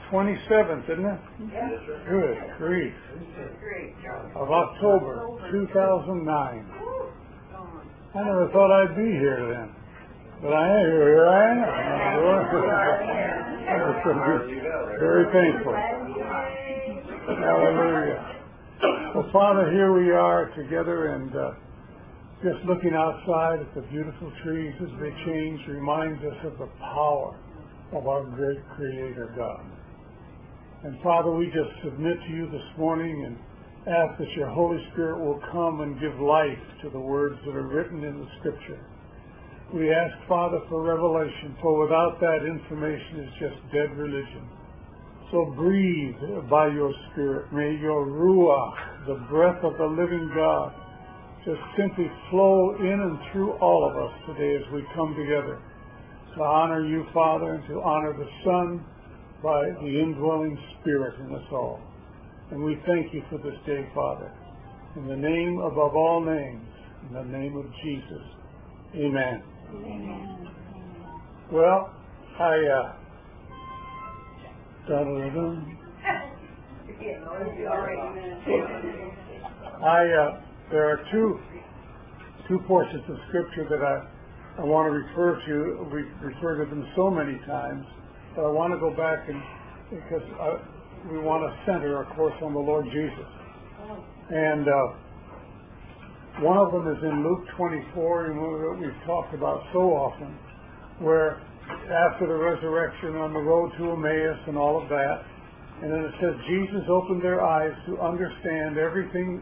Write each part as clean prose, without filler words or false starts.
27th, isn't it? Yes. Good grief. Of October 2009. I never thought I'd be here then. But I am. Here I am. I'm very thankful. Hallelujah. Well, Father, here we are together and just looking outside at the beautiful trees as they change reminds us of the power of our great Creator God. And Father, we just submit to you this morning and ask that your Holy Spirit will come and give life to the words that are written in the Scripture. We ask, Father, for revelation, for without that, information is just dead religion. So breathe by your Spirit. May your Ruach, the breath of the living God, just simply flow in and through all of us today as we come together to honor you, Father, and to honor the Son by the indwelling Spirit in us all. And we thank you for this day, Father. In the name above all names, in the name of Jesus. Amen. Amen. Well, there are two portions of Scripture that I want to refer to. We refer to them so many times, but I want to go back because we want to center our course on the Lord Jesus. And one of them is in Luke 24, that we've talked about so often, where after the resurrection on the road to Emmaus and all of that, and then it says Jesus opened their eyes to understand everything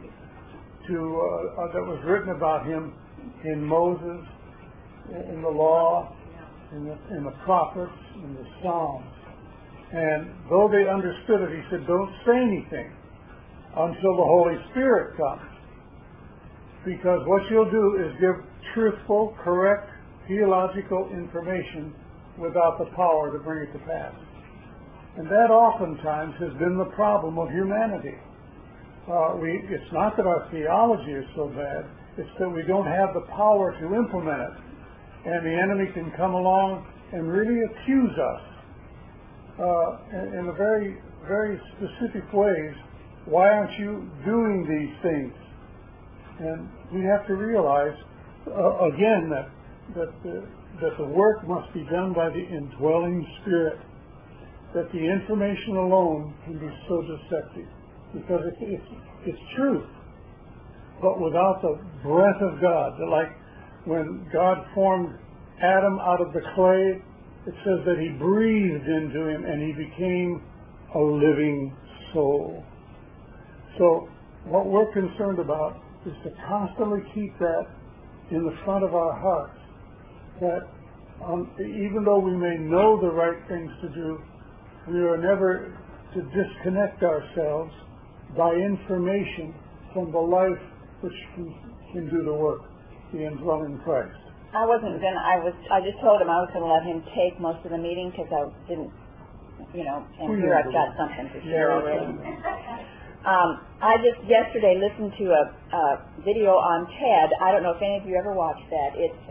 that was written about him in Moses, in the law, in the prophets, in the Psalms. And though they understood it, he said, don't say anything until the Holy Spirit comes. Because what you'll do is give truthful, correct, theological information without the power to bring it to pass. And that oftentimes has been the problem of humanity. It's not that our theology is so bad, it's that we don't have the power to implement it. And the enemy can come along and really accuse us in a very, very specific ways. Why aren't you doing these things? And we have to realize, again, that the work must be done by the indwelling Spirit, that the information alone can be so deceptive, because it's truth, but without the breath of God. Like when God formed Adam out of the clay, it says that he breathed into him and he became a living soul. So what we're concerned about is to constantly keep that in the front of our hearts, that even though we may know the right things to do, we are never to disconnect ourselves by information from the life which can do the work, the indwelling Christ. I just told him I was going to let him take most of the meeting because I didn't, and here I've got something to share already. I just yesterday listened to a video on TED. I don't know if any of you ever watched that.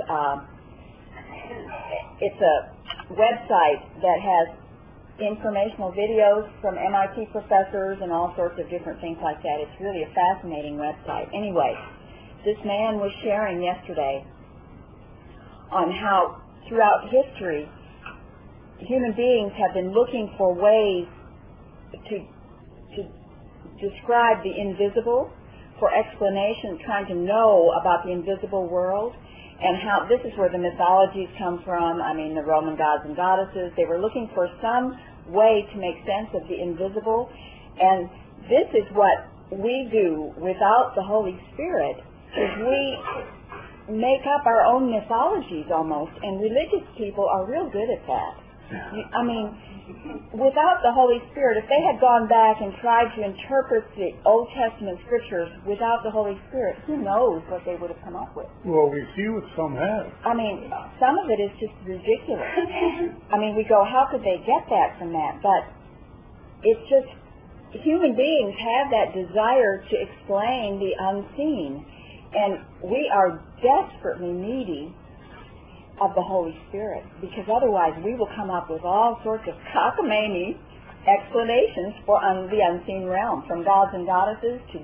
It's a website that has informational videos from MIT professors and all sorts of different things like that. It's really a fascinating website. Anyway, this man was sharing yesterday on how throughout history human beings have been looking for ways to describe the invisible, for explanation, trying to know about the invisible world, and how this is where the mythologies come from. I mean, the Roman gods and goddesses. They were looking for some way to make sense of the invisible, and this is what we do without the Holy Spirit, is we make up our own mythologies almost, and religious people are real good at that. I mean, without the Holy Spirit, if they had gone back and tried to interpret the Old Testament scriptures without the Holy Spirit, who knows what they would have come up with. Well, we see what some have. I mean, some of it is just ridiculous. I mean, we go, how could they get that from that? But it's just, human beings have that desire to explain the unseen, and we are desperately needy of the Holy Spirit, because otherwise we will come up with all sorts of cockamamie explanations for the unseen realm, from gods and goddesses to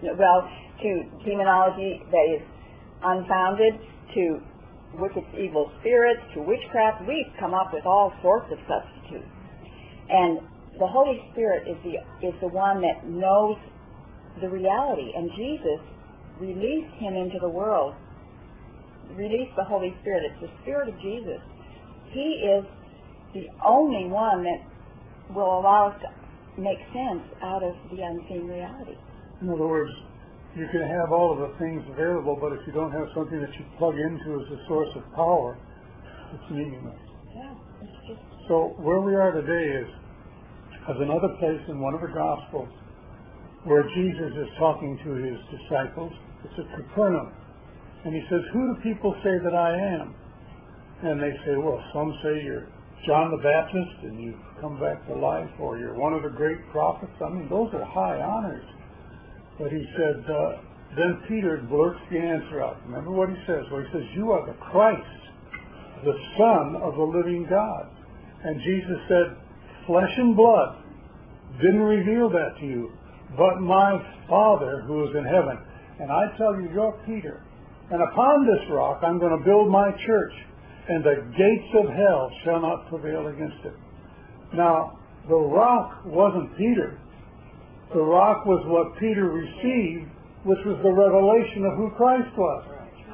demonology that is unfounded, to wicked evil spirits, to witchcraft. We've come up with all sorts of substitutes. And the Holy Spirit is the one that knows the reality, and Jesus released him into the world, released the Holy Spirit. It's the Spirit of Jesus. He is the only one that will allow us to make sense out of the unseen reality. In other words, you can have all of the things available, but if you don't have something that you plug into as a source of power, it's meaningless. Yeah, it's just... So where we are today is another place in one of the Gospels where Jesus is talking to his disciples. It's at Capernaum. And he says, "Who do people say that I am?" And they say, "Well, some say you're John the Baptist and you've come back to life, or you're one of the great prophets." I mean, those are high honors. But he said, then Peter blurts the answer out. Remember what he says? Well, he says, "You are the Christ, the Son of the living God." And Jesus said, "Flesh and blood didn't reveal that to you, but my Father who is in heaven. And I tell you, you're Peter. And upon this rock I'm going to build my church, and the gates of hell shall not prevail against it." Now, the rock wasn't Peter. The rock was what Peter received, which was the revelation of who Christ was.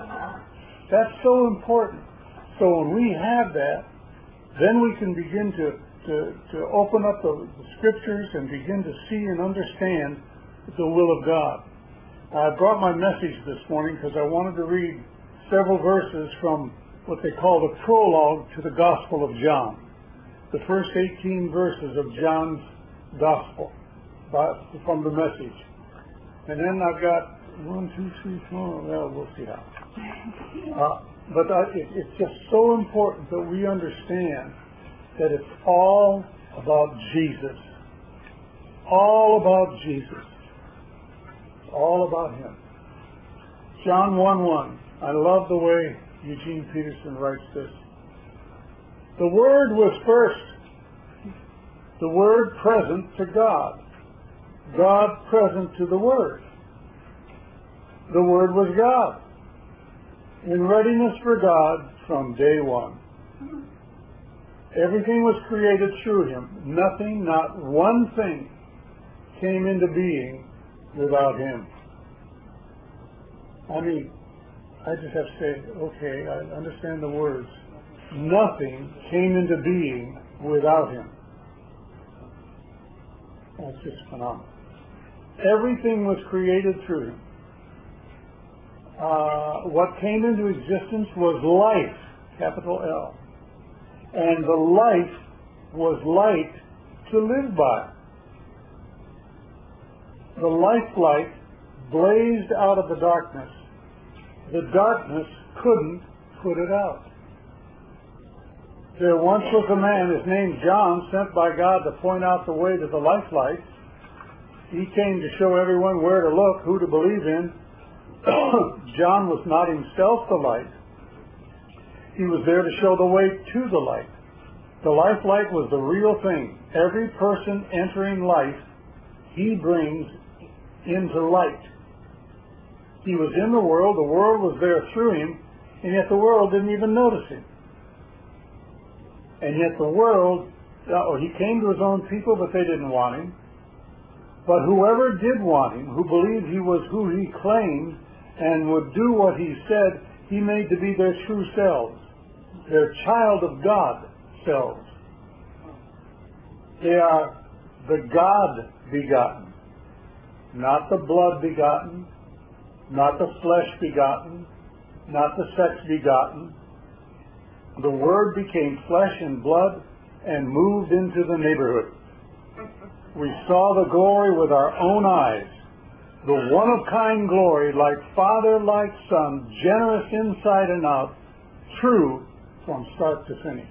That's so important. So when we have that, then we can begin to open up the scriptures and begin to see and understand the will of God. I brought my message this morning because I wanted to read several verses from what they call the prologue to the Gospel of John. The first 18 verses of John's Gospel from the message. And then I've got 1, 2, 3, 4, well, we'll see how. But it's just so important that we understand that it's all about Jesus. All about Jesus. It's all about him. John 1:1. I love the way Eugene Peterson writes this. "The Word was first, the Word present to God, God present to the Word. The Word was God, in readiness for God from day one. Everything was created through him. Nothing, not one thing, came into being without him." I mean, I just have to say, okay, I understand the words. Nothing came into being without him. That's just phenomenal. Everything was created through him. What came into existence was life, capital L. And the life was light to live by. The light blazed out of the darkness. The darkness couldn't put it out. There once was a man, his name John, sent by God to point out the way to the light. He came to show everyone where to look, who to believe in. John was not himself the light. He was there to show the way to the light. The light was the real thing. Every person entering life, he brings into light. He was in the world was there through him, and yet the world didn't even notice him. And yet the world, he came to his own people, but they didn't want him. But whoever did want him, who believed he was who he claimed and would do what he said, he made to be their true selves, their child of God selves. They are the God begotten, not the blood begotten, not the flesh begotten, not the sex begotten. The Word became flesh and blood and moved into the neighborhood. We saw the glory with our own eyes, the one-of-kind glory, like Father, like Son, generous inside and out, true from start to finish.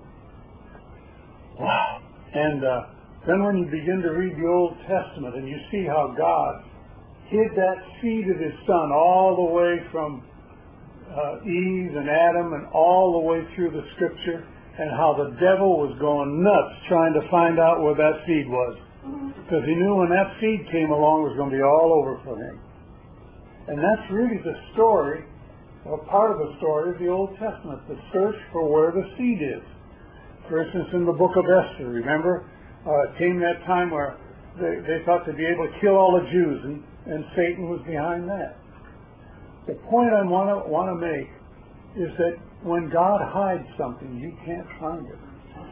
Wow. And then when you begin to read the Old Testament and you see how God hid that seed of his Son all the way from Eve and Adam and all the way through the Scripture, and how the devil was going nuts trying to find out where that seed was. Because he knew when that seed came along, it was going to be all over for him. And that's really the story, or part of the story of the Old Testament, the search for where the seed is. For instance, in the book of Esther, remember, came that time where they thought they'd be able to kill all the Jews, and Satan was behind that. The point I want to make is that when God hides something, you can't find it.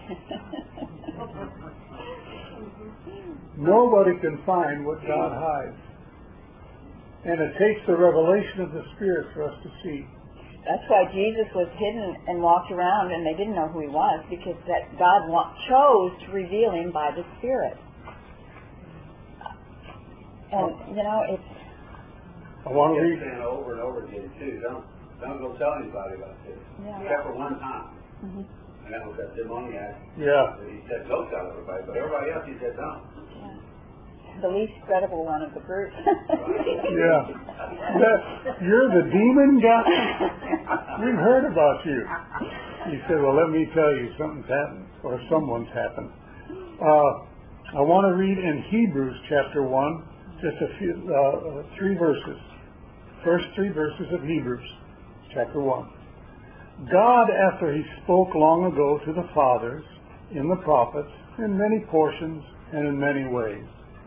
Nobody can find what God hides. And it takes the revelation of the Spirit for us to see. That's why Jesus was hidden and walked around, and they didn't know who he was, because that God chose to reveal him by the Spirit. And it's. I want to read it over and over again too. Don't go tell anybody about this. Yeah. Except for one time, and that was that demoniac. Yeah. He said go tell everybody, but everybody else he said don't. The least credible one of the group. Yeah. You're the demon guy? We've heard about you. He said, well, let me tell you, something's happened, or someone's happened. I want to read in Hebrews chapter 1, just a few, 3 verses. First 3 verses of Hebrews chapter 1. God, after he spoke long ago to the fathers in the prophets, in many portions and in many ways,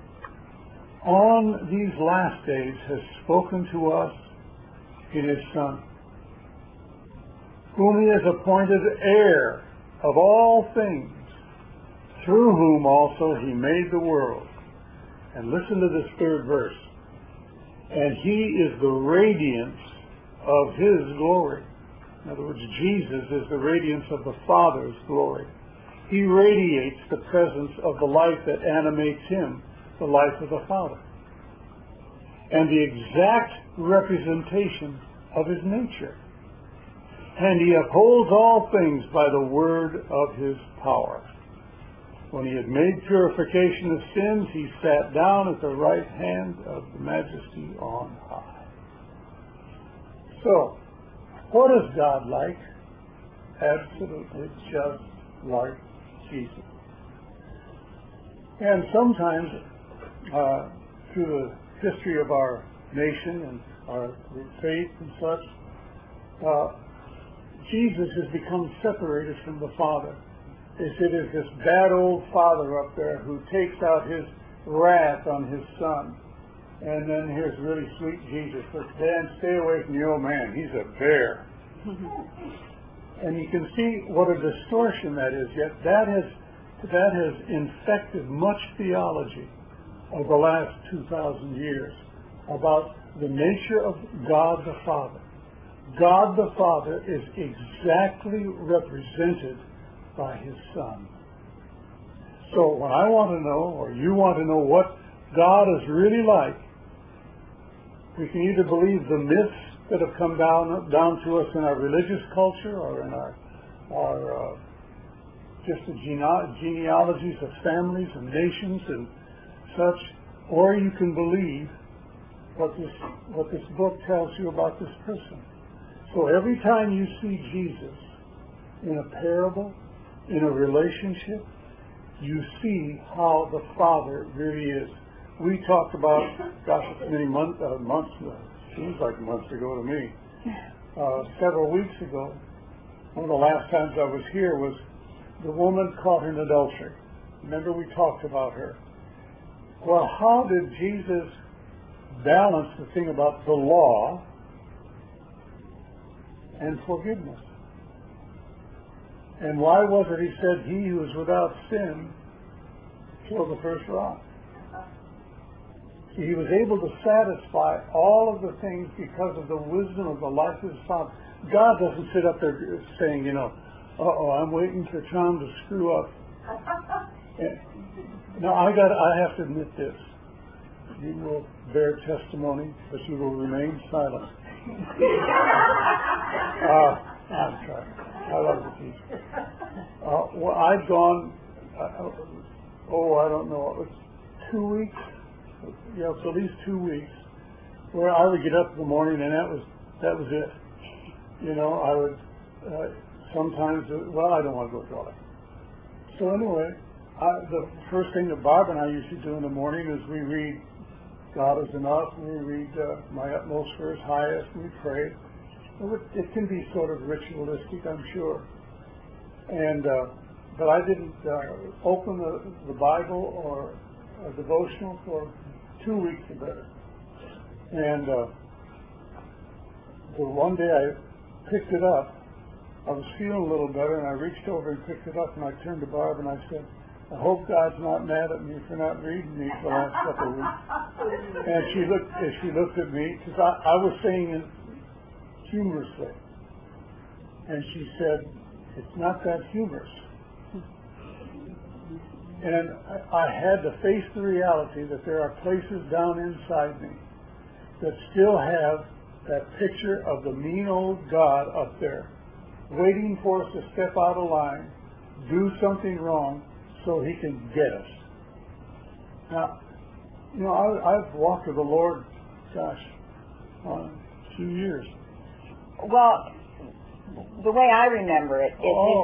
on these last days has spoken to us in his Son, whom he has appointed heir of all things, through whom also he made the world. And listen to this 3rd verse. And he is the radiance of his glory. In other words, Jesus is the radiance of the Father's glory. He radiates the presence of the life that animates him, the life of the Father, and the exact representation of his nature. And he upholds all things by the word of his power. When he had made purification of sins, he sat down at the right hand of the Majesty on high. So, what is God like? Absolutely just like Jesus. And sometimes, through the history of our nation and our faith and such, Jesus has become separated from the Father. It is this bad old father up there who takes out his wrath on his son. And then here's really sweet Jesus. But Dan, stay away from the old man. He's a bear. And you can see what a distortion that is. Yet that has infected much theology of the last 2,000 years about the nature of God the Father. God the Father is exactly represented by his Son. So when I want to know, or you want to know what God is really like, we can either believe the myths that have come down to us in our religious culture, or in our just the genealogies of families and nations and such, or you can believe what this book tells you about this person. So every time you see Jesus in a parable, in a relationship, you see how the Father really is. We talked about, gosh, many months, seems like months ago to me, several weeks ago. One of the last times I was here was the woman caught in adultery. Remember, we talked about her. Well, how did Jesus balance the thing about the law and forgiveness? And why was it he said, he who is without sin, throw the first rock? He was able to satisfy all of the things because of the wisdom of the life of his Father. God doesn't sit up there saying, I'm waiting for Tom to screw up. Now, I have to admit this. You will bear testimony, but you will remain silent. I'm sorry. I love the teacher. Well, I've gone, I don't know, it was 2 weeks, it's at least 2 weeks, where I would get up in the morning and that was it. I would sometimes, I don't want to go through all that. So anyway, the first thing that Barb and I used to do in the morning is we read God is Enough, we read My Utmost for His Highest, and we pray. It can be sort of ritualistic, I'm sure. And but I didn't open the Bible or a devotional for 2 weeks or better. And the one day I picked it up, I was feeling a little better, and I reached over and picked it up, and I turned to Barb and I said, I hope God's not mad at me for not reading these the last couple of weeks. And she looked at me, because I was saying it humorously. And she said, it's not that humorous. And I had to face the reality that there are places down inside me that still have that picture of the mean old God up there, waiting for us to step out of line, do something wrong, so He can get us. Now, I've walked with the Lord, a few years. Well, the way I remember it is you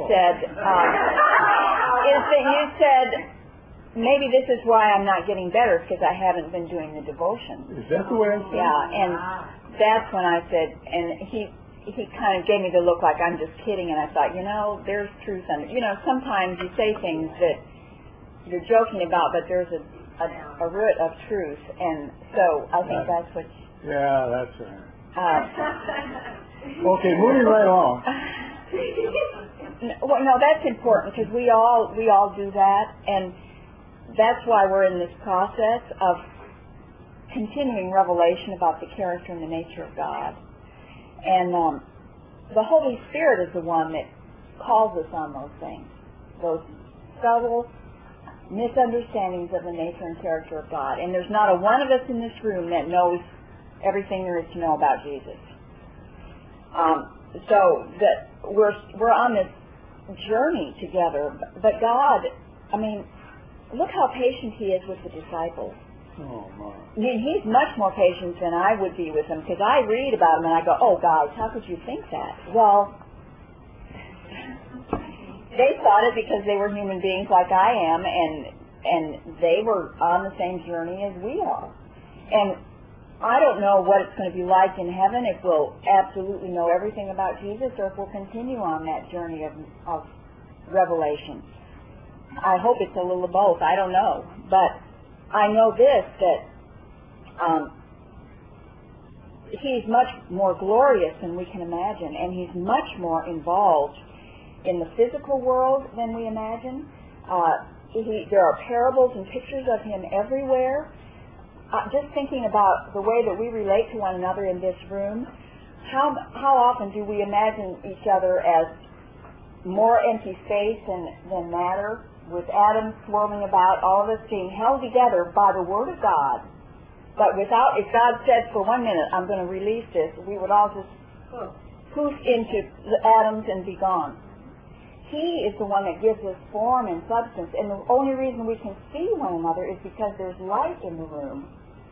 said, maybe this is why I'm not getting better, because I haven't been doing the devotion. Is that the way I said it? Yeah, and that's when I said, and he kind of gave me the look like I'm just kidding, and I thought, there's truth under. Sometimes you say things that you're joking about, but there's a root of truth, and so I think that's what. Yeah, that's right. Okay, moving right along. Well, no, that's important, because we all do that, and that's why we're in this process of continuing revelation about the character and the nature of God. And the Holy Spirit is the one that calls us on those things, those subtle misunderstandings of the nature and character of God. And there's not a one of us in this room that knows everything there is to know about Jesus. So that we're on this journey together. But God, look how patient He is with the disciples. Oh, my. He's much more patient than I would be with them, because I read about them and I go, oh, guys, how could you think that? Well, they thought it because they were human beings like I am, and they were on the same journey as we are. And I don't know what it's going to be like in heaven, if we'll absolutely know everything about Jesus, or if we'll continue on that journey of revelation. I hope it's a little of both. I don't know. But I know this, that He's much more glorious than we can imagine, and He's much more involved in the physical world than we imagine. There are parables and pictures of Him everywhere. Just thinking about the way that we relate to one another in this room, how often do we imagine each other as more empty space than matter, with atoms swirling about, all of us being held together by the Word of God. But if God said for 1 minute, I'm going to release this, we would all just poof into the atoms and be gone. He is the one that gives us form and substance, and the only reason we can see one another is because there's light in the room.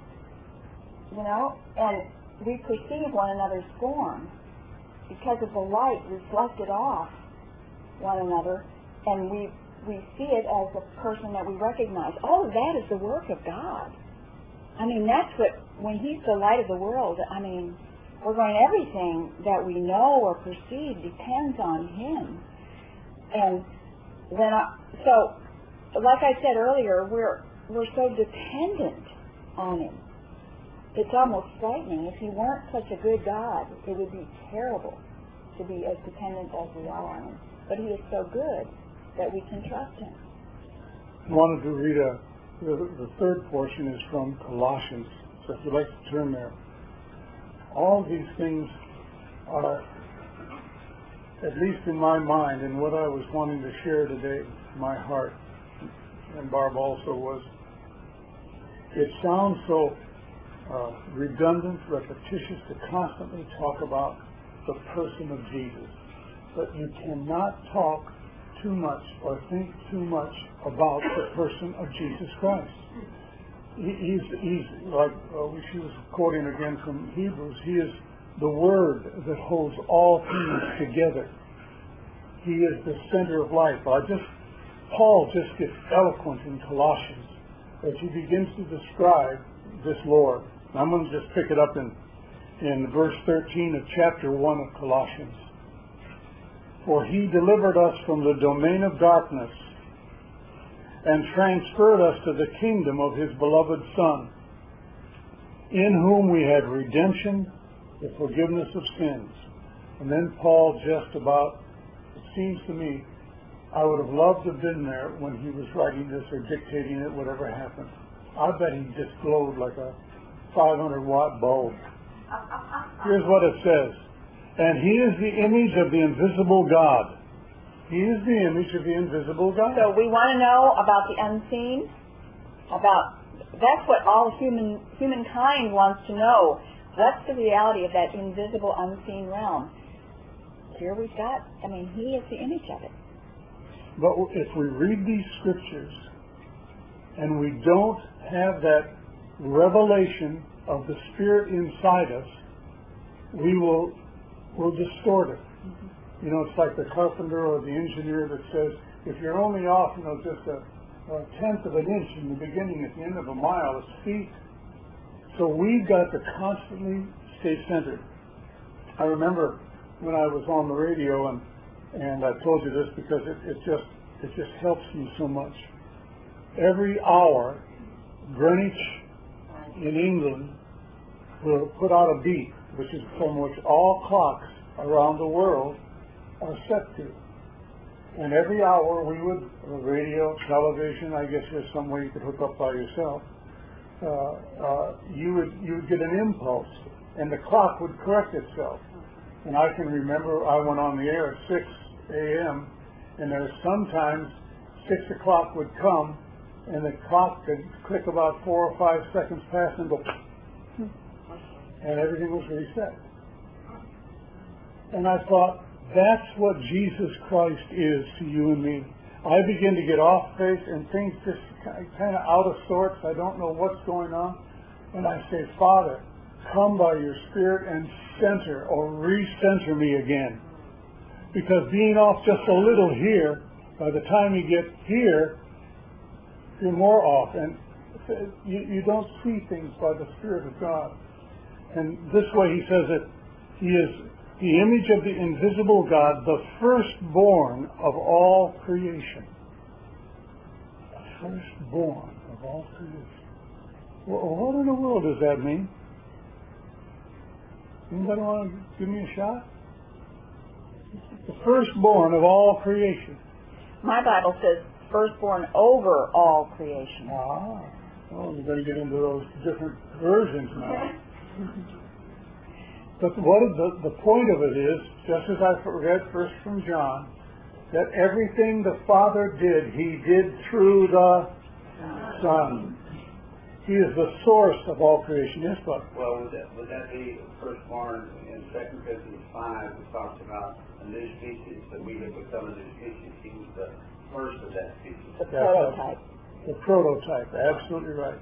And we perceive one another's form because of the light reflected off one another, and we see it as a person that we recognize. All of that is the work of God. That's what, when He's the light of the world, we're going, everything that we know or perceive depends on Him. And then, so, like I said earlier, we're so dependent on Him. It's almost frightening. If He weren't such a good God, it would be terrible to be as dependent as we are on Him. But He is so good that we can trust Him. I wanted to read the third portion is from Colossians. So if you'd like to turn there. All these things are, at least in my mind, and what I was wanting to share today, my heart, and Barb also was, it sounds so redundant, repetitious to constantly talk about the person of Jesus. But you cannot talk too much or think too much about the person of Jesus Christ. He's like she was quoting again from Hebrews, He is the Word that holds all things together. He is the center of life. Paul just gets eloquent in Colossians as he begins to describe this Lord. I'm going to just pick it up in verse 13 of chapter 1 of Colossians. For he delivered us from the domain of darkness and transferred us to the kingdom of his beloved Son, in whom we had redemption, the forgiveness of sins. And then Paul just about, it seems to me, I would have loved to have been there when he was writing this or dictating it, whatever happened. I bet he just glowed like a 500-watt bulb. Here's what it says. And he is the image of the invisible God. He is the image of the invisible God. So we want to know about the unseen, that's what all humankind wants to know. What's the reality of that invisible, unseen realm? Here we've got, he is the image of it. But if we read these scriptures and we don't have that revelation of the Spirit inside us, we'll distort it. You know, it's like the carpenter or the engineer that says, if you're only off, just a tenth of an inch in the beginning, at the end of a mile, it's feet. So we've got to constantly stay centered. I remember when I was on the radio, and I told you this because it just helps me so much. Every hour, Greenwich in England will put out a beat, which is from which all clocks around the world are set to. And every hour we would, radio, television, I guess there's some way you could hook up by yourself, you would get an impulse, and the clock would correct itself. And I can remember I went on the air at 6 a.m., and there's sometimes 6 o'clock would come, and the clock could click about 4 or 5 seconds past and go, and everything was reset. And I thought, that's what Jesus Christ is to you and me. I begin to get off base and things just kind of out of sorts. I don't know what's going on. And I say, Father, come by your Spirit and center or recenter me again. Because being off just a little here, by the time you get here, you're more off. And you don't see things by the Spirit of God. And this way he says that he is the image of the invisible God, the firstborn of all creation. The firstborn of all creation. Well, what in the world does that mean? Anybody want to give me a shot? The firstborn of all creation. My Bible says firstborn over all creation. Well, we're going to get into those different versions now. But what is the point of it is, just as I read first from John, that everything the Father did, he did through the Son. He is the source of all creation. Yes, but well, would that be firstborn in 2 Corinthians 5? It talks about a new species, that we have become a new species. He was the first of that species. The prototype. The prototype, absolutely right.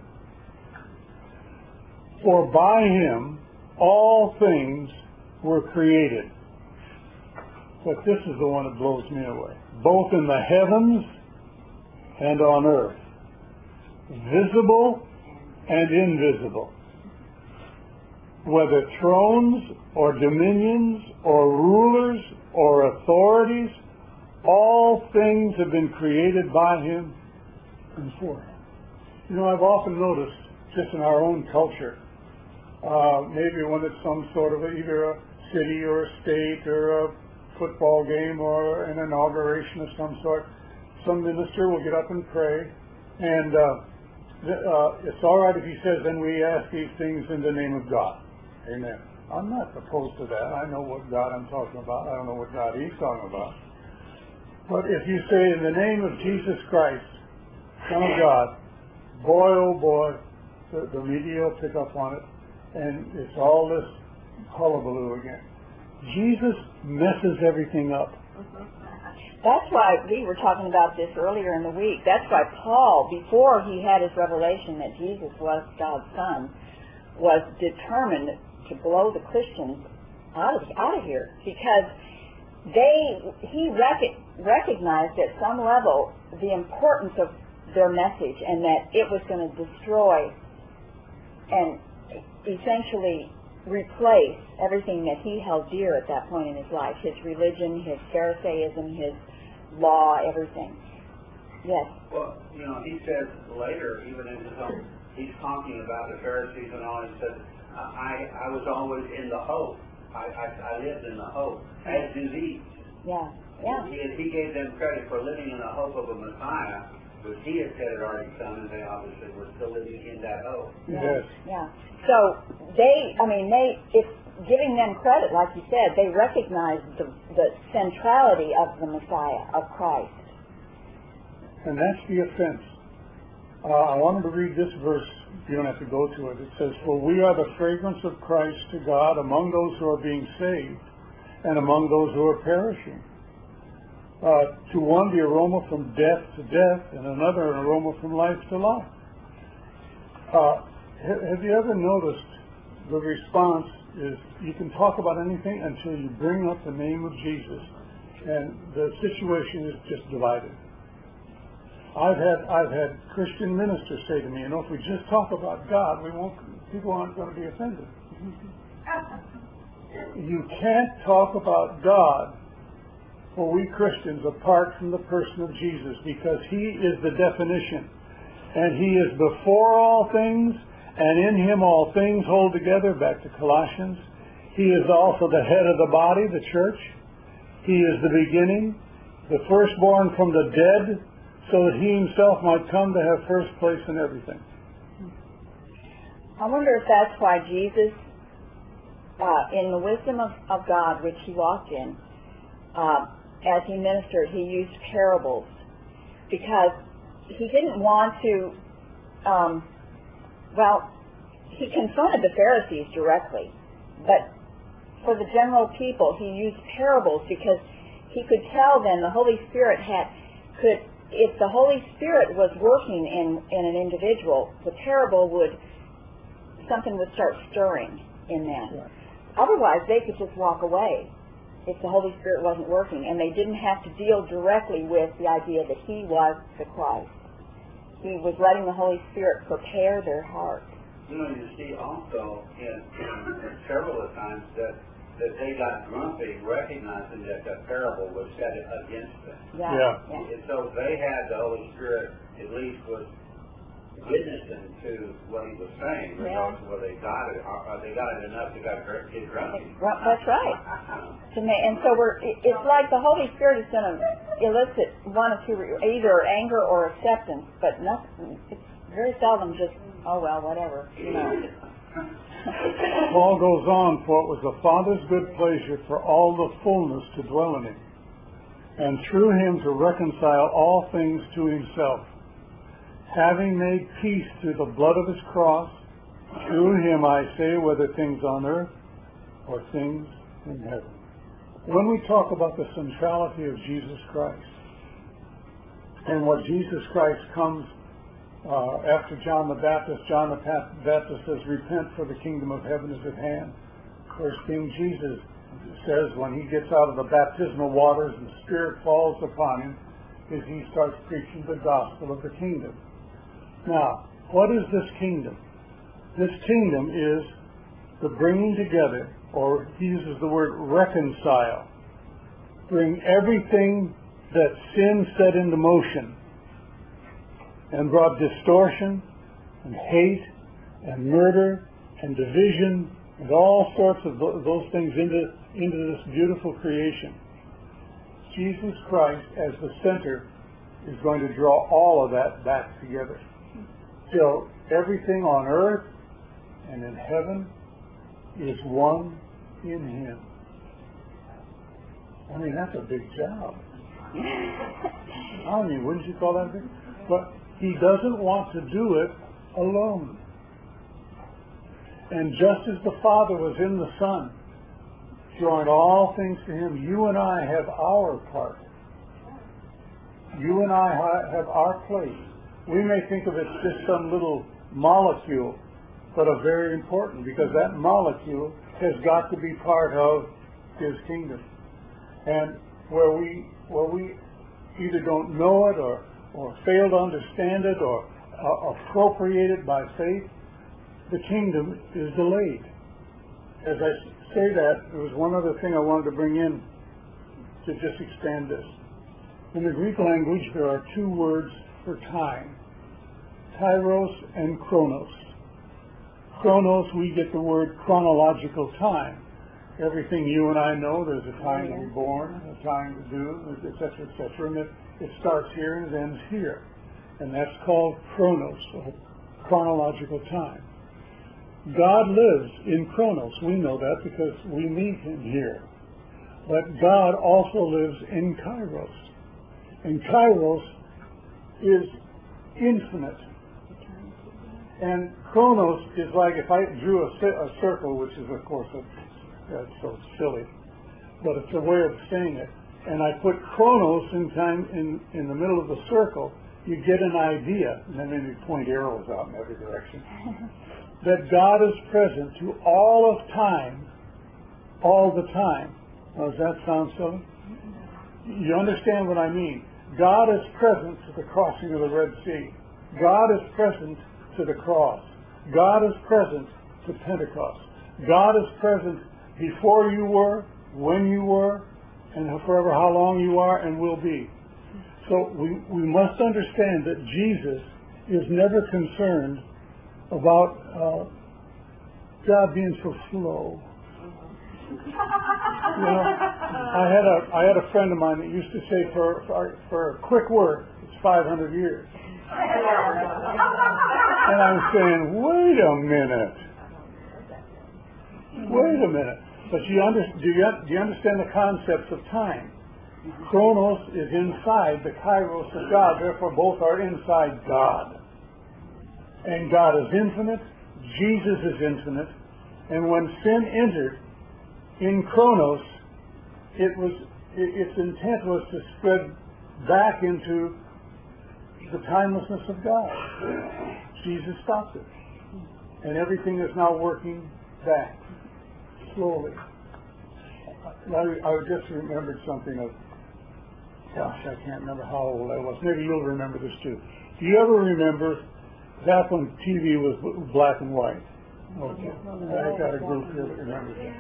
For by him all things were created. But this is the one that blows me away. Both in the heavens and on earth, visible and invisible, whether thrones or dominions or rulers or authorities, all things have been created by him and for him. You know, I've often noticed, just in our own culture, maybe when it's some sort of either a city or a state or a football game or an inauguration of some sort, some minister will get up and pray, and it's all right if he says, then we ask these things in the name of God. Amen. I'm not opposed to that. I know what God I'm talking about. I don't know what God he's talking about. But if you say, in the name of Jesus Christ, Son of God, boy, oh boy, the media will pick up on it, and it's all this hullabaloo again. Jesus messes everything up. That's why we were talking about this earlier in the week. That's why Paul, before he had his revelation that Jesus was God's Son, was determined to blow the Christians out of here. Because he recognized at some level the importance of their message and that it was going to destroy and essentially replace everything that he held dear at that point in his life, his religion, his Pharisaism, his law, everything. Yes. Well, he says later, even in his own, he's talking about the Pharisees and all, he says, I was always in the hope. I lived in the hope, as do these. Yeah, yeah. He gave them credit for living in the hope of a Messiah, which he had said had already come, and they obviously were still living in that hope. Yes. Yeah. So it's giving them credit, like you said, they recognized the centrality of the Messiah, of Christ. And that's the offense. I wanted to read this verse. You don't have to go to it. It says, "For we are the fragrance of Christ to God among those who are being saved and among those who are perishing. To one the aroma from death to death, and another an aroma from life to life." Have you ever noticed the response is you can talk about anything until you bring up the name of Jesus, and the situation is just divided. I've had Christian ministers say to me, if we just talk about God, people aren't going to be offended. You can't talk about God for we Christians apart from the person of Jesus, because he is the definition. And he is before all things, and in him all things hold together, back to Colossians. He is also the head of the body, the church. He is the beginning, the firstborn from the dead, so that he himself might come to have first place in everything. I wonder if that's why Jesus, in the wisdom of God, which he walked in, as he ministered, he used parables, because he didn't want to, he confronted the Pharisees directly, but for the general people, he used parables because he could tell them the Holy Spirit if the Holy Spirit was working in an individual, the parable something would start stirring in them. Right. Otherwise, they could just walk away if the Holy Spirit wasn't working, and they didn't have to deal directly with the idea that he was the Christ. He was letting the Holy Spirit prepare their heart. You see also in several of times that they got grumpy, recognizing that the parable was set against them. Yeah. And so they had the Holy Spirit, at least, was witnessing to what he was saying, regardless of whether they got it, or they got it enough to get grumpy. That's right. And so it's like the Holy Spirit is going to elicit one of two, either anger or acceptance, but nothing. It's very seldom just, oh well, whatever, Paul goes on, "For it was the Father's good pleasure for all the fullness to dwell in him, and through him to reconcile all things to himself, having made peace through the blood of his cross. Through him, I say, whether things on earth or things in heaven." When we talk about the centrality of Jesus Christ, and what Jesus Christ comes after John the Baptist says, "Repent, for the kingdom of heaven is at hand." Of course, King Jesus says when he gets out of the baptismal waters and the Spirit falls upon him, is he starts preaching the gospel of the kingdom. Now, what is this kingdom? This kingdom is the bringing together, or he uses the word reconcile. Bring everything that sin set into motion and brought distortion and hate and murder and division and all sorts of those things into this beautiful creation. Jesus Christ, as the center, is going to draw all of that back together, till everything on earth and in heaven is one in him. I mean, that's a big job. Wouldn't you call that big? But he doesn't want to do it alone. And just as the Father was in the Son, drawing all things to him, you and I have our part. You and I have our place. We may think of it as just some little molecule, but a very important, because that molecule has got to be part of his kingdom. And where we either don't know it or fail to understand it or appropriate it by faith, the kingdom is delayed. As I say that, there was one other thing I wanted to bring in to just expand this. In the Greek language, there are two words for time: kairos and chronos. Chronos, we get the word chronological time. Everything you and I know, there's a time to be born, a time to do, etc., etc., and it starts here and it ends here. And that's called chronos, or chronological time. God lives in chronos. We know that because we meet him here. But God also lives in kairos. And kairos is infinite. And chronos is like if I drew a circle, which is, of course, that's so silly, but it's a way of saying it. And I put chronos in time in the middle of the circle, you get an idea, and then maybe point arrows out in every direction, that God is present to all of time, all the time. Now, does that sound silly? You understand what I mean? God is present to the crossing of the Red Sea. God is present to the cross. God is present to Pentecost. God is present before you were, when you were, and forever how long you are and will be. So we must understand that Jesus is never concerned about God being so slow. You know, I had a friend of mine that used to say for a quick work, it's 500 years. And I'm saying, wait a minute. But do you understand the concepts of time? Chronos is inside the kairos of God, therefore both are inside God. And God is infinite, Jesus is infinite, and when sin entered in chronos, its intent was to spread back into the timelessness of God. Jesus stopped it. And everything is now working back, slowly. I just remembered something of, gosh, I can't remember how old I was. Maybe you'll remember this too. Do you ever remember back when TV was black and white? Okay. I got a group here that remembers that.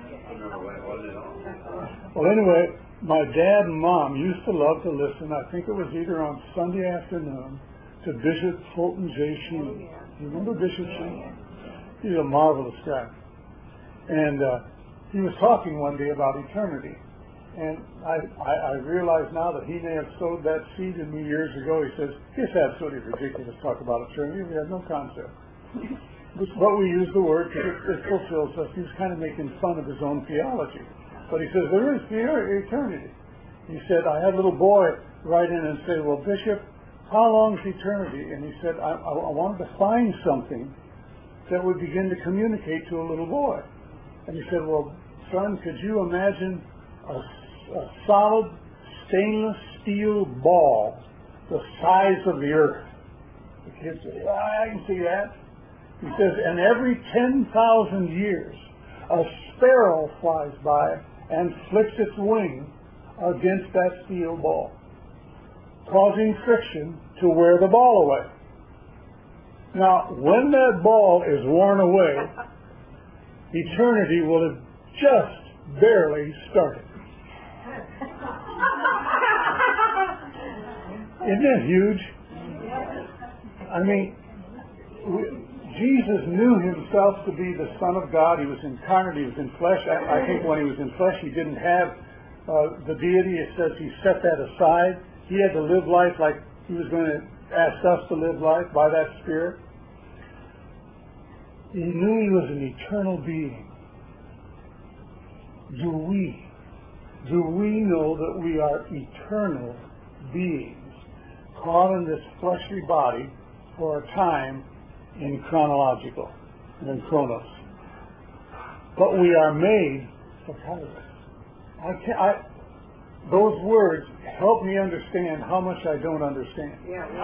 Well, anyway, my dad and mom used to love to listen, I think it was either on Sunday afternoon, to Bishop Fulton J. Sheen. You remember Bishop Sheen? He's a marvelous guy. And he was talking one day about eternity. And I realize now that he may have sowed that seed in me years ago. He says, it's absolutely ridiculous to talk about eternity. We have no concept. But we use the word because it fulfills us. He was kind of making fun of his own theology. But he says, there is eternity. He said, I had a little boy write in and say, well, Bishop, how long is eternity? And he said, I wanted to find something that would begin to communicate to a little boy. And he said, well, son, could you imagine a solid stainless steel ball the size of the earth? The kid said, I can see that. He says, and every 10,000 years, a sparrow flies by and flicks its wing against that steel ball, causing friction to wear the ball away. Now, when that ball is worn away, eternity will have just barely started. Isn't that huge? I mean, Jesus knew himself to be the Son of God. He was incarnate. He was in flesh. I think when he was in flesh, he didn't have the deity. It says he set that aside. He had to live life like he was going to ask us to live life by that Spirit. He knew he was an eternal being. Do we know that we are eternal beings, caught in this fleshly body for a time in chronological, in chronos? But we are made for kairos. Those words help me understand how much I don't understand.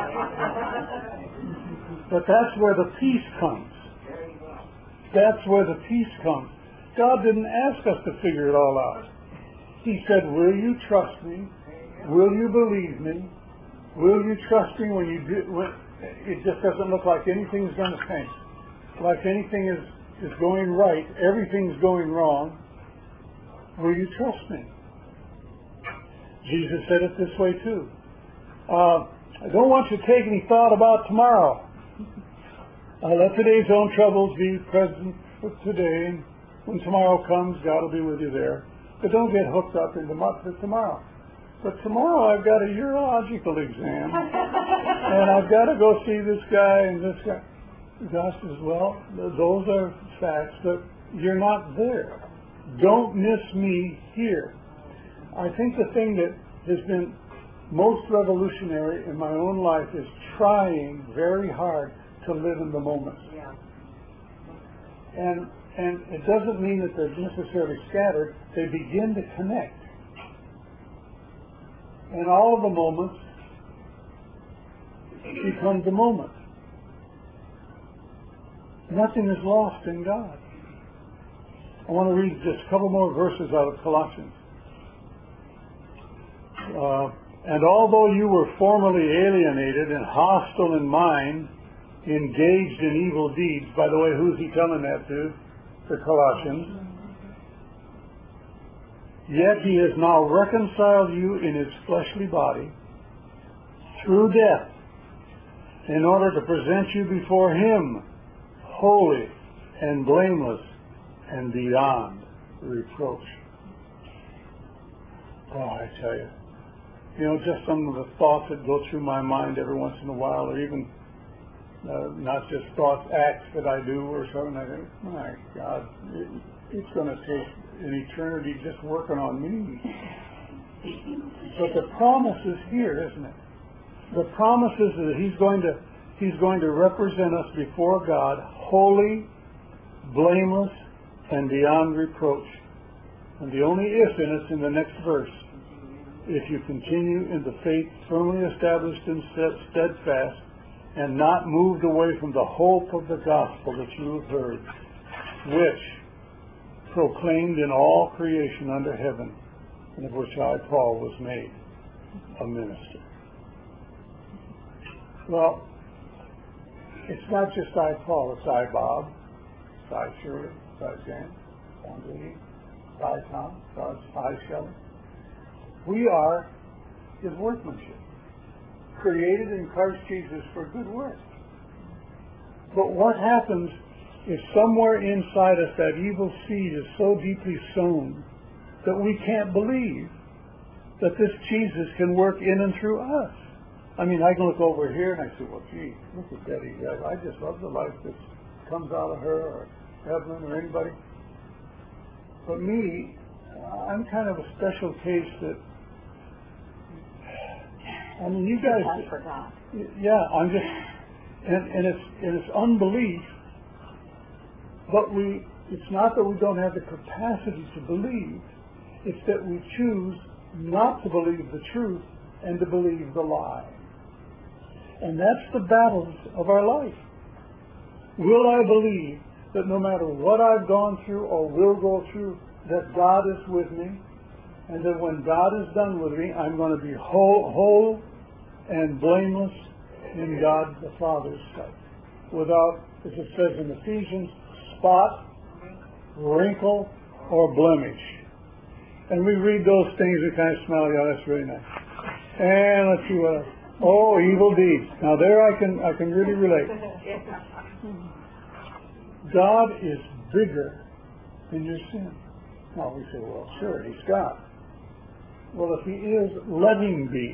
But that's where the peace comes. That's where the peace comes. God didn't ask us to figure it all out. He said, will you trust me? Will you believe me? Will you trust me when you do, when it just doesn't look like anything's going to change? Like anything is going right, everything's going wrong. Will you trust me? Jesus said it this way too. I don't want you to take any thought about tomorrow. Let today's own troubles be present for today, and when tomorrow comes, God will be with you there. But don't get hooked up into tomorrow. But tomorrow I've got a urological exam, and I've got to go see this guy and this guy. God says, well, those are facts, but you're not there. Don't miss me here. I think the thing that has been most revolutionary in my own life is trying very hard to live in the moment. Yeah. And it doesn't mean that they're necessarily scattered. They begin to connect. And all of the moments become the moment. Nothing is lost in God. I want to read just a couple more verses out of Colossians. And although you were formerly alienated and hostile in mind, engaged in evil deeds, by the way, who's he telling that to? The Colossians. Yet he has now reconciled you in his fleshly body through death, in order to present you before him holy and blameless and beyond reproach. Oh, I tell you. You know, just some of the thoughts that go through my mind every once in a while, or even not just thoughts, acts that I do or something. I think, my God, it's going to take an eternity just working on me. But the promise is here, isn't it? The promise is that He's going to represent us before God, holy, blameless, and beyond reproach. And the only if in it's in the next verse. If you continue in the faith firmly established and steadfast, and not moved away from the hope of the gospel that you have heard, which proclaimed in all creation under heaven, and of which I, Paul, was made a minister. Well, it's not just I, Paul, it's I, Bob, it's I, Shirley, it's I, Jan, it's I, Lee, it's I, Tom, it's I, Shelley. We are His workmanship, created in Christ Jesus for good works. But what happens if somewhere inside us that evil seed is so deeply sown that we can't believe that this Jesus can work in and through us? I mean, I can look over here and I say, well, gee, look at Betty. I just love the life that comes out of her, or Evelyn, or anybody. But me, I'm kind of a special case that, I mean, you guys, yeah, I'm just, and it's unbelief, but it's not that we don't have the capacity to believe, it's that we choose not to believe the truth and to believe the lie. And that's the battles of our life. Will I believe that no matter what I've gone through or will go through, that God is with me, and that when God is done with me, I'm going to be whole and blameless in God the Father's sight, without, as it says in Ephesians, spot, wrinkle, or blemish. And we read those things and kind of smell, yeah, that's really nice. And let's see what else. Oh, evil deeds. Now there I can really relate. God is bigger than your sin. Now we say, well, sure, He's God. Well, if He is, let Him be.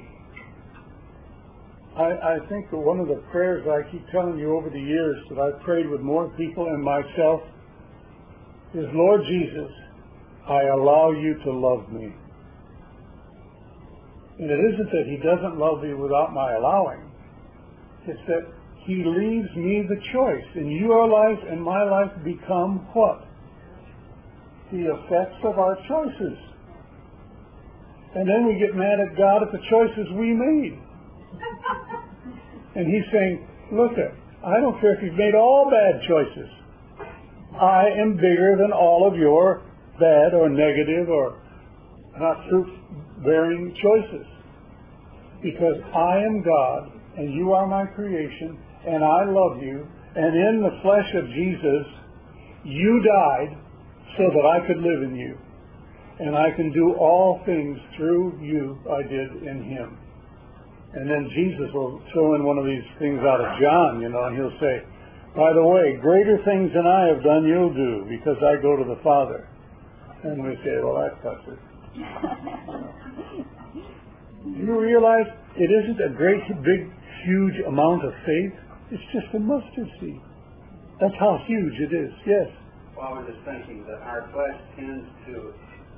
I think that one of the prayers I keep telling you over the years that I've prayed with more people and myself is, Lord Jesus, I allow you to love me. And it isn't that He doesn't love me without my allowing. It's that He leaves me the choice. And your life and my life become what? The effects of our choices. And then we get mad at God at the choices we made. And He's saying, look, I don't care if you've made all bad choices. I am bigger than all of your bad or negative or fruit-bearing choices. Because I am God, and you are my creation, and I love you, and in the flesh of Jesus, you died so that I could live in you. And I can do all things through you I did in him. And then Jesus will throw in one of these things out of John, and he'll say, by the way, greater things than I have done you'll do, because I go to the Father. And we say, well, that cuts it. Do you realize it isn't a great, big, huge amount of faith? It's just a mustard seed. That's how huge it is, yes. Well, I was just thinking that our flesh tends to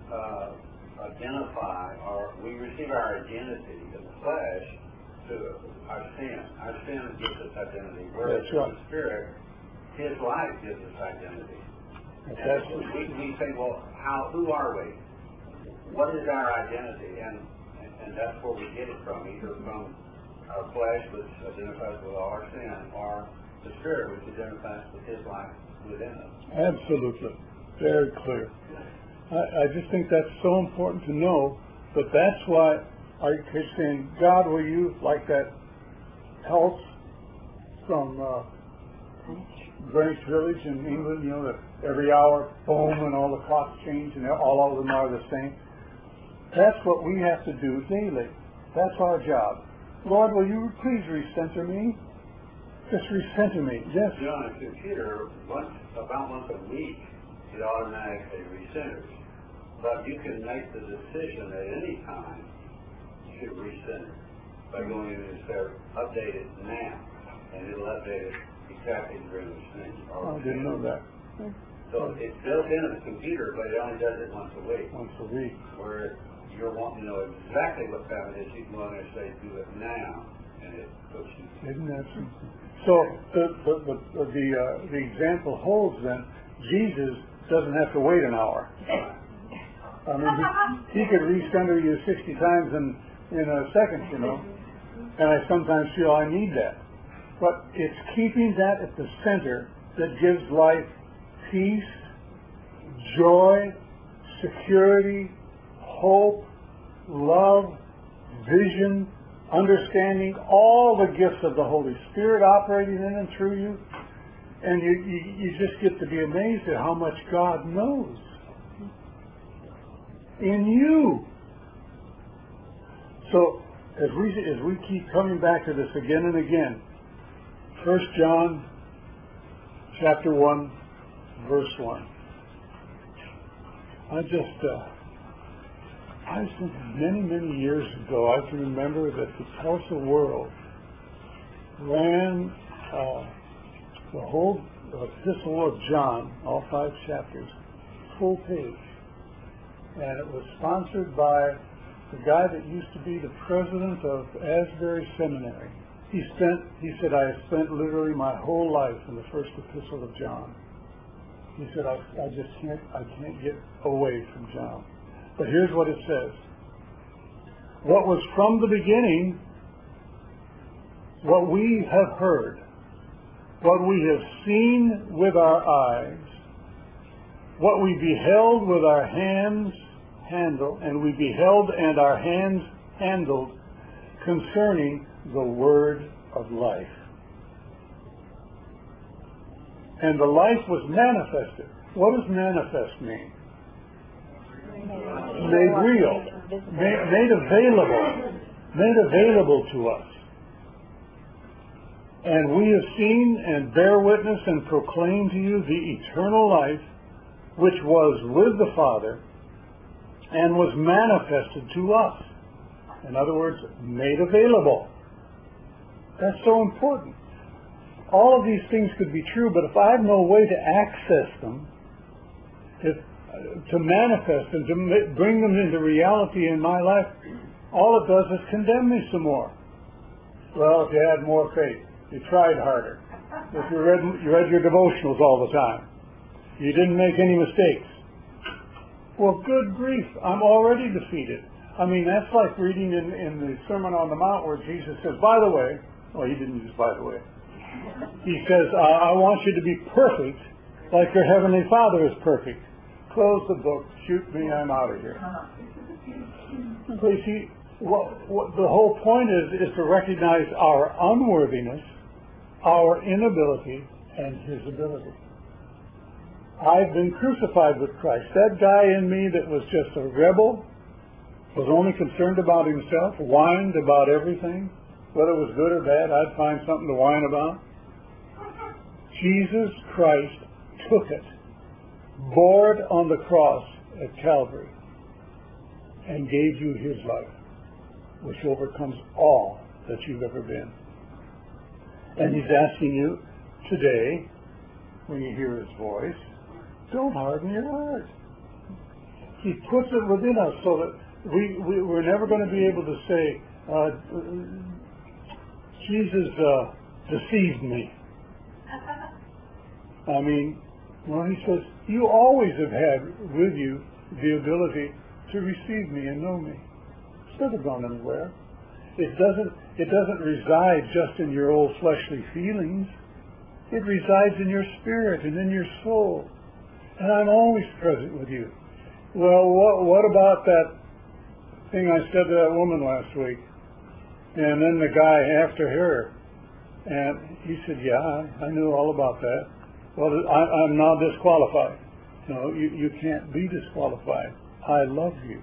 identify, or we receive our identity in the flesh to our sin. Our sin gives us identity, whereas right. the Spirit, his life gives us identity. That's we say, well, who are we? What is our identity? And that's where we get it from, either from our flesh, which identifies with all our sin, or the Spirit, which identifies with his life within us. Absolutely. Very clear. I just think that's so important to know, but that's why I keep saying, God, will you, like that health from Greenwich Village in England, that every hour, boom, and all the clocks change, and all of them are the same. That's what we have to do daily. That's our job. Lord, will you please recenter me? Just recenter me. Yes. On a computer, about once a week, it automatically recenters. But you can make the decision at any time to recenter by going in and say, update it now, and it'll update it exactly the Greenwich thing. I didn't know that. So it's built into the computer, but it only does it once a week. Once a week. Where you're wanting to know exactly what time it is, you can go in there and say, do it now, and it puts you. Isn't that something? So the example holds then, Jesus doesn't have to wait an hour. I mean, he could recenter you 60 times in a second, and I sometimes feel I need that. But it's keeping that at the center that gives life peace, joy, security, hope, love, vision, understanding, all the gifts of the Holy Spirit operating in and through you. And you just get to be amazed at how much God knows in you. So as we keep coming back to this again and again, 1 John chapter 1, verse 1. I think many, many years ago, I can remember that the Tulsa World ran the whole Epistle of John, all 5 chapters, full page. And it was sponsored by the guy that used to be the president of Asbury Seminary. He said, I have spent literally my whole life in the first Epistle of John. He said, I can't get away from John. But here's what it says. What was from the beginning, what we have heard, what we have seen with our eyes, what we beheld with our hands handled, and we beheld and our hands handled concerning the word of life. And the life was manifested. What does manifest mean? Made real, made available to us. And we have seen and bear witness and proclaim to you the eternal life which was with the Father and was manifested to us. In other words, made available. That's so important. All of these things could be true, but if I have no way to access them, to manifest them, to bring them into reality in my life, all it does is condemn me some more. Well, if you had more faith, you tried harder, if you read your devotionals all the time, you didn't make any mistakes. Well, good grief, I'm already defeated. I mean, that's like reading in the Sermon on the Mount where Jesus says, by the way, well, he didn't use by the way. He says, I want you to be perfect like your Heavenly Father is perfect. Close the book, shoot me, I'm out of here. But you see, what the whole point is to recognize our unworthiness, our inability, and His ability. I've been crucified with Christ. That guy in me that was just a rebel, was only concerned about himself, whined about everything, whether it was good or bad, I'd find something to whine about. Jesus Christ took it, bore it on the cross at Calvary, and gave you His life, which overcomes all that you've ever been. And He's asking you today, when you hear His voice, don't harden your heart. He puts it within us so that we're never going to be able to say, Jesus deceived me. I mean, when He says, you always have had with you the ability to receive me and know me. It's never gone anywhere. It doesn't reside just in your old fleshly feelings. It resides in your spirit and in your soul. And I'm always present with you. Well, what about that thing I said to that woman last week? And then the guy after her. And he said, yeah, I knew all about that. Well, I'm now disqualified. No, you can't be disqualified. I love you.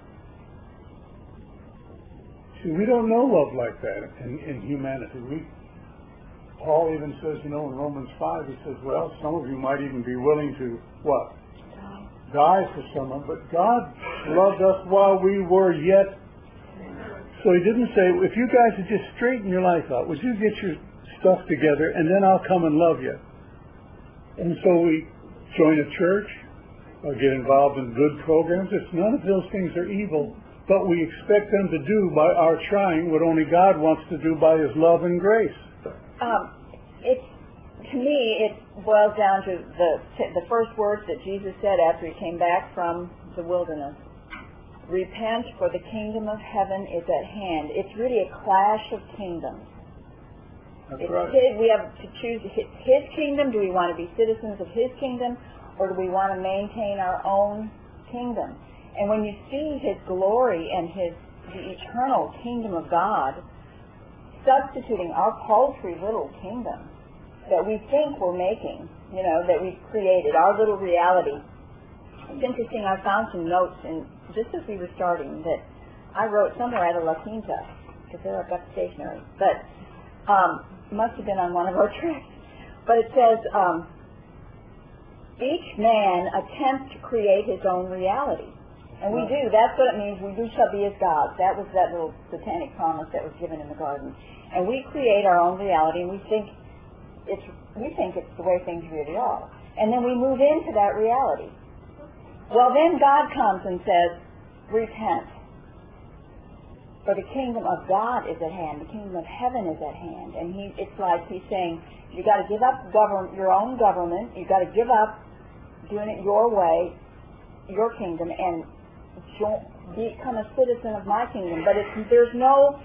See, we don't know love like that in humanity. Paul even says, in Romans 5, he says, well, some of you might even be willing to, what? Die for someone, but God loved us while we were yet. So He didn't say, if you guys would just straighten your life out, would you get your stuff together, and then I'll come and love you. And so we join a church, or get involved in good programs. None of those things are evil, but we expect them to do by our trying what only God wants to do by His love and grace. To me, it boils down to the first words that Jesus said after He came back from the wilderness. Repent, for the kingdom of heaven is at hand. It's really a clash of kingdoms. That's right. We have to choose His kingdom. Do we want to be citizens of His kingdom, or do we want to maintain our own kingdom? And when you see His glory and the eternal kingdom of God substituting our paltry little kingdom that we think we're making, that we've created, our little reality. It's interesting, I found some notes, just as we were starting, that I wrote somewhere out of La Quinta, because there I've got stationery, but must have been on one of our tracks. But it says, each man attempts to create his own reality. And we do. That's what it means. We do shall be as gods. That was that little satanic promise that was given in the garden. And we create our own reality, and we think it's the way things really are. And then we move into that reality. Well, then God comes and says, repent. For the kingdom of God is at hand. The kingdom of heaven is at hand. And it's like He's saying, you've got to give up your own government. You've got to give up doing it your way, your kingdom, and become a citizen of my kingdom. But there's no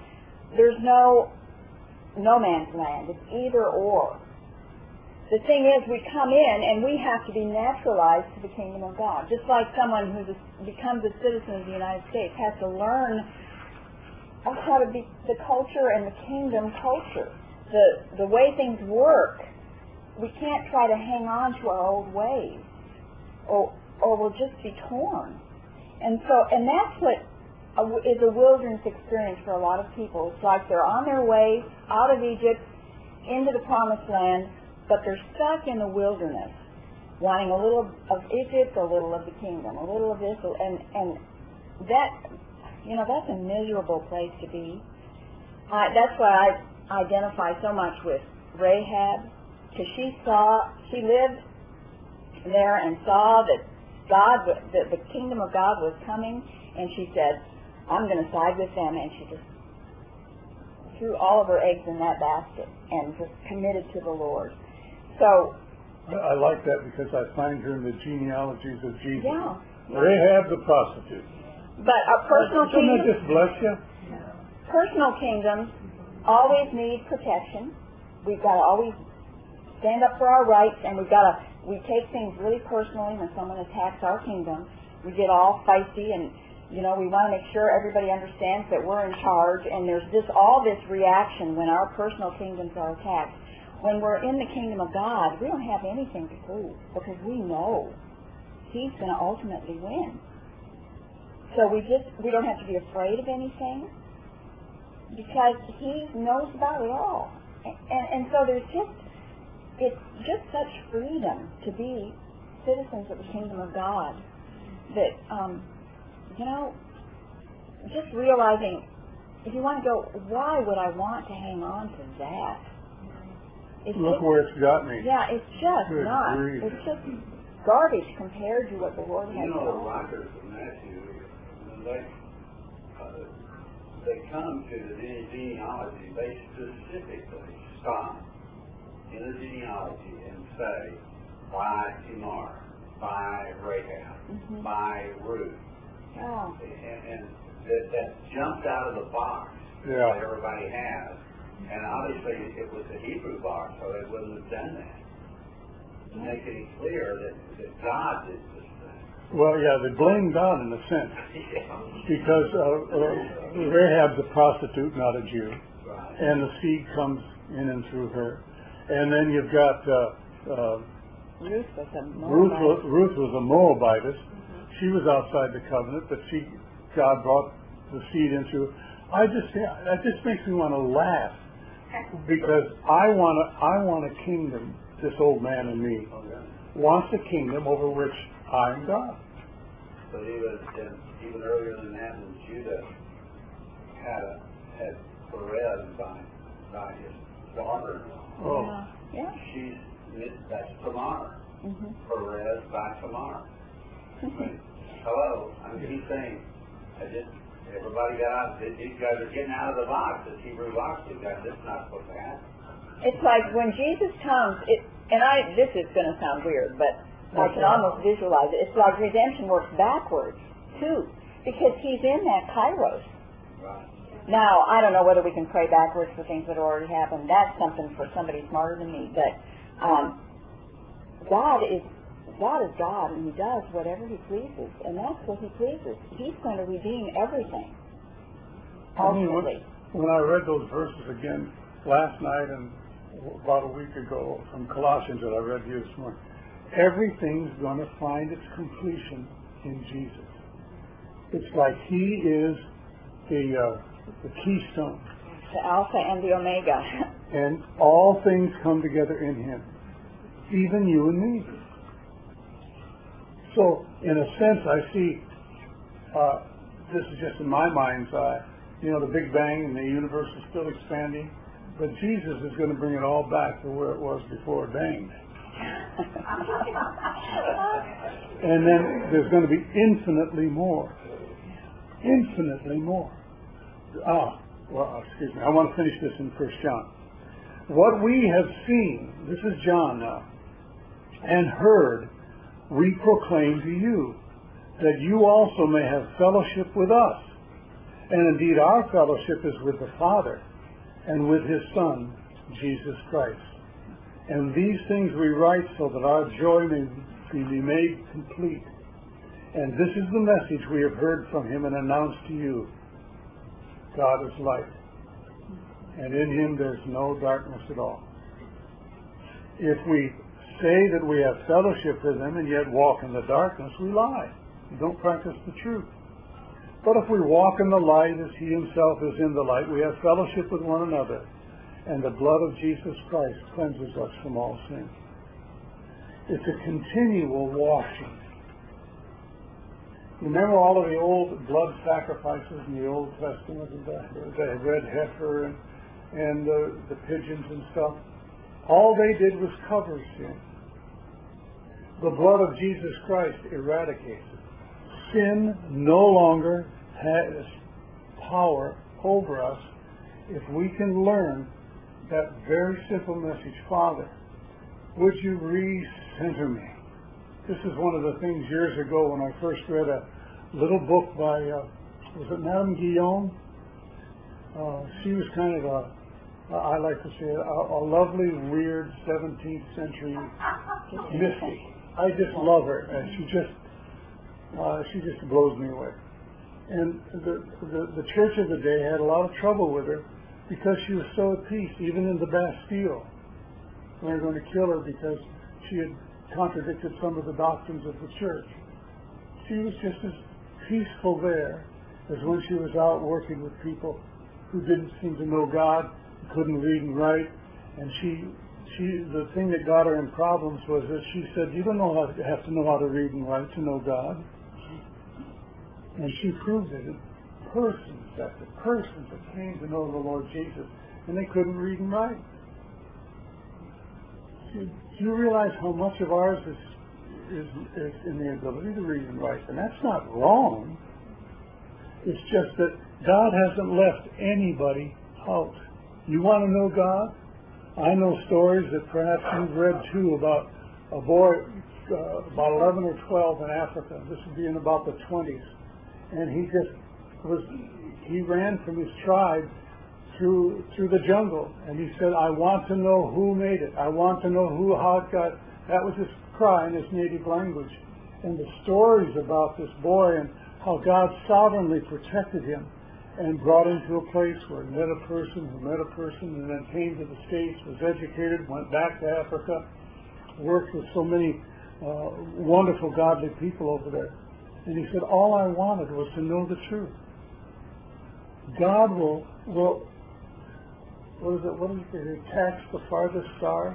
man's land. It's either or. The thing is, we come in and we have to be naturalized to the kingdom of God. Just like someone who becomes a citizen of the United States has to learn how to be the culture and the kingdom culture. The way things work, we can't try to hang on to our old ways, or we'll just be torn. And that's what is a wilderness experience for a lot of people. It's like they're on their way out of Egypt into the promised land, but they're stuck in the wilderness, wanting a little of Egypt, a little of the kingdom, a little of this, and that, that's a miserable place to be. That's why I identify so much with Rahab, because she lived there and saw that the kingdom of God was coming, and she said, I'm going to side with them, and she just threw all of her eggs in that basket and just committed to the Lord. So I like that because I find her in the genealogies of Jesus. Yeah. Rahab the prostitute. But our personal Doesn't kingdom, that just bless you? personal kingdoms always need protection. We've got to always stand up for our rights, and we take things really personally when someone attacks our kingdom. We get all feisty, and You know, we want to make sure everybody understands that we're in charge, and there's all this reaction when our personal kingdoms are attacked. When we're in the kingdom of God, we don't have anything to prove because we know He's going to ultimately win. So we don't have to be afraid of anything because He knows about it all. And so it's just such freedom to be citizens of the kingdom of God that, just realizing, if you want to go, why would I want to hang on to that? Look where it's got me. Yeah, it's just Good not. grief. It's just garbage compared to what the Lord has You know, the done. writers of Matthew, they come to the genealogy, they specifically stop in the genealogy and say, by Tamar, by Rahab, by Ruth. Oh. And that jumped out of the box Yeah. that everybody has. And obviously it was the Hebrew box, so they wouldn't have done that. To make it clear that God did this thing. Well, yeah, they blame God in a sense because Rahab's a prostitute, not a Jew, Right. and the seed comes in and through her. And then you've got Ruth was a Moabitess. She was outside the covenant, but God brought the seed into. That just makes me want to laugh because I want a kingdom. This old man in me wants a kingdom over which I am God. But even earlier than that, when Judah had Perez by his daughter, Oh, yeah. that's Tamar. Perez by Tamar. Hello, he's saying, everybody got out. These guys are getting out of the box. This Hebrew box. This is not supposed to happen. It's like when Jesus comes, this is going to sound weird, but I can almost visualize it. It's like redemption works backwards, too, because He's in that kairos. Right. Now, I don't know whether we can pray backwards for things that already happened. That's something for somebody smarter than me, but God is God, and He does whatever He pleases, and that's what He pleases. He's going to redeem everything. Ultimately. When I read those verses again last night and about a week ago from Colossians that I read to you this morning, everything's going to find its completion in Jesus. It's like He is the keystone. The Alpha and the Omega. And all things come together in Him, even you and me. So, in a sense, I see, this is just in my mind's eye, the Big Bang and the universe is still expanding, but Jesus is going to bring it all back to where it was before it banged. And then there's going to be infinitely more. Infinitely more. Excuse me. I want to finish this in 1 John. What we have seen, this is John now, and heard, we proclaim to you, that you also may have fellowship with us. And indeed our fellowship is with the Father and with His Son, Jesus Christ. And these things we write so that our joy may be made complete. And this is the message we have heard from Him and announced to you. God is light, and in Him there's no darkness at all. If we say that we have fellowship with Him and yet walk in the darkness, we lie. We don't practice the truth. But if we walk in the light as He Himself is in the light, we have fellowship with one another, and the blood of Jesus Christ cleanses us from all sin. It's a continual washing. Remember all of the old blood sacrifices in the Old Testament, the red heifer and the pigeons and stuff? All they did was cover sin. The blood of Jesus Christ eradicates it. Sin no longer has power over us if we can learn that very simple message. Father, would you recenter me? This is one of the things years ago when I first read a little book by, was it Madame Guyon? She was kind of I like to say, a lovely, weird 17th century mystic. I just love her, and she just blows me away. And the church of the day had a lot of trouble with her because she was so at peace, even in the Bastille. They were going to kill her because she had contradicted some of the doctrines of the church. She was just as peaceful there as when she was out working with people who didn't seem to know God, couldn't read and write. And the thing that got her in problems was that she said, you don't have to know how to read and write to know God. And she proved it. Persons after persons that came to know the Lord Jesus, and they couldn't read and write. Do you realize how much of ours is in the ability to read and write? And that's not wrong. It's just that God hasn't left anybody out. You want to know God? I know stories that perhaps you've read too about a boy about 11 or 12 in Africa. This would be in about the 20s. And he ran from his tribe through the jungle. And he said, I want to know who made it. I want to know how it got. That was his cry in his native language. And the stories about this boy and how God sovereignly protected him and brought him to a place where he met a person who met a person and then came to the States, was educated, went back to Africa, worked with so many wonderful godly people over there. And he said, all I wanted was to know the truth. God will what is it, tax the farthest star?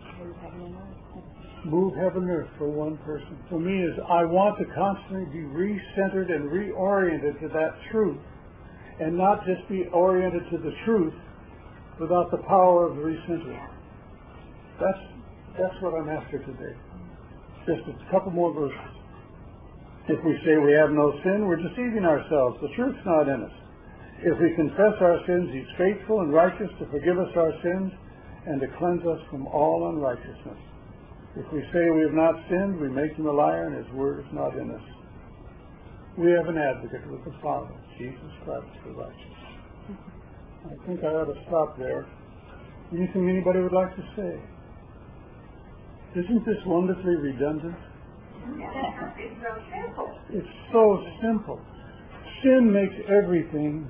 Move heaven and earth for one person. For me, is I want to constantly be recentered and reoriented to that truth, and not just be oriented to the truth without the power of the recentering. That's what I'm after today. Just a couple more verses. If we say we have no sin, we're deceiving ourselves. The truth's not in us. If we confess our sins, He's faithful and righteous to forgive us our sins and to cleanse us from all unrighteousness. If we say we have not sinned, we make Him a liar, and His word is not in us. We have an advocate with the Father, Jesus Christ the righteous. I think I ought to stop there. Anything anybody would like to say? Isn't this wonderfully redundant? It's so simple. It's so simple. Sin makes everything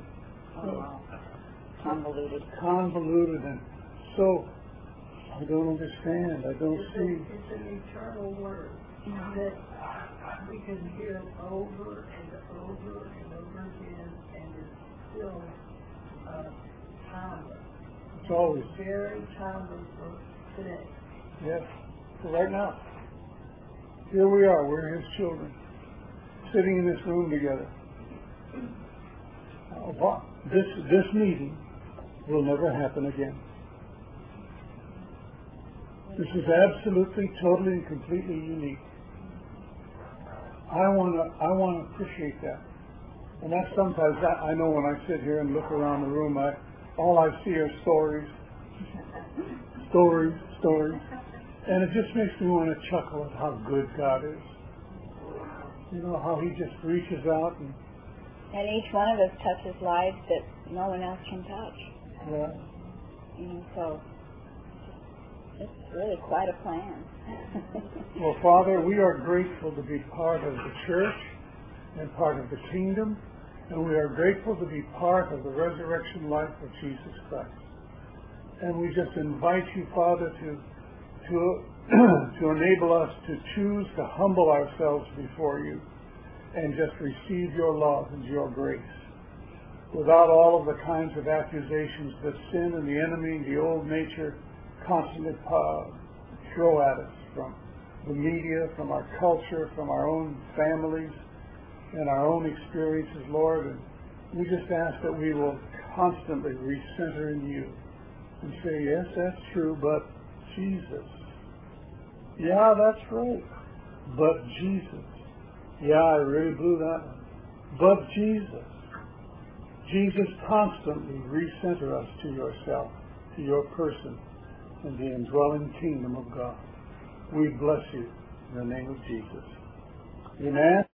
convoluted, and so I don't understand. I don't see. It's an eternal word that we can hear over and over and over again, and it's still timeless. It's always. Very timeless for today. Yes. So right now, here we are. We're His children, sitting in this room together. This meeting will never happen again. This is absolutely, totally, and completely unique. I want to appreciate that. And that's sometimes, I know when I sit here and look around the room, all I see are stories. And it just makes me want to chuckle at how good God is. You know, how He just reaches out and each one of us touches lives that no one else can touch. Yeah. You know, so it's really quite a plan. Well, Father, we are grateful to be part of the church and part of the kingdom, and we are grateful to be part of the resurrection life of Jesus Christ. And we just invite you, Father, to enable us to choose to humble ourselves before you and just receive your love and your grace, without all of the kinds of accusations that sin and the enemy and the old nature constantly throw at us from the media, from our culture, from our own families and our own experiences, Lord. And we just ask that we will constantly recenter in you and say, yes, that's true, but Jesus. Yeah, that's right, but Jesus. Yeah, I really blew that one. But Jesus. Jesus, constantly recenter us to yourself, to your person, and the indwelling kingdom of God. We bless you in the name of Jesus. Amen.